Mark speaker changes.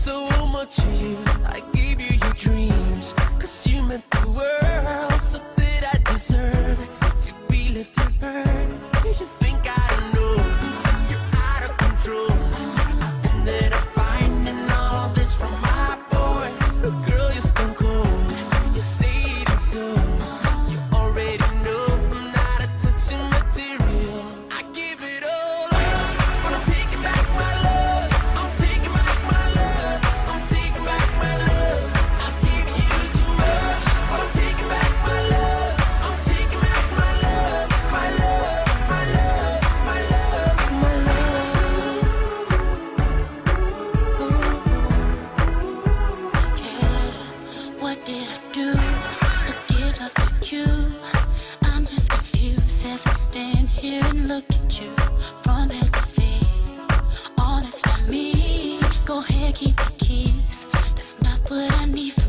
Speaker 1: so much of you. I gave you your dreams, 'cause you meant the world. So did I deserve to be left hurt? Did you think I know you're out of control? I ended up finding all this from my voice. Girl, you're stone cold. You say it ain't so. You already know I'm not a touching material. I give it all up, but I'm taking back my love. I'm taking back my love. I'm taking back my love. I've given you too much, but I'm taking back my love. I'm taking back my love, my love, my love, my love, my love.
Speaker 2: Yeah, what did I do to give love to you? I'm just confused as I stand here and look at you from head to feet. All that's for me. Go ahead, keep the keys. That's not what I need from